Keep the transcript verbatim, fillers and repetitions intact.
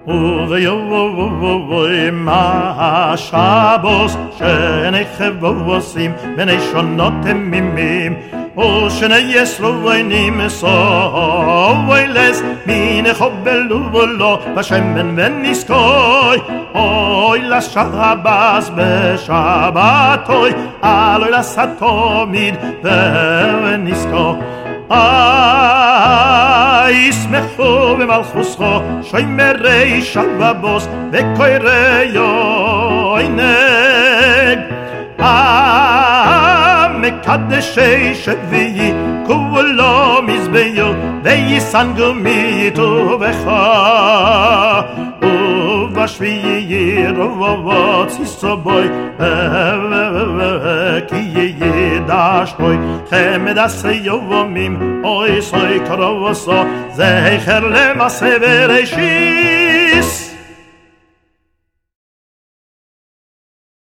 ובואי מה שבוס שני חבוסים בני שונות תמימים ושני יסרוביינים סוילס מן חובלו ולא בשמן ונסקוי אוי לשבס בשבתוי אלוי לסתומיד ונסקוי ישמחו במלכוסכו שומרי שלבוס וקוירי עונג מקדשי שביעי כולו מזבחו ויסנגו מטובך ובשביעי רבבות סיסובוי כי ידשתוי חמד עשי יומים אוי סוי קרובסו זכר למעשה בראשית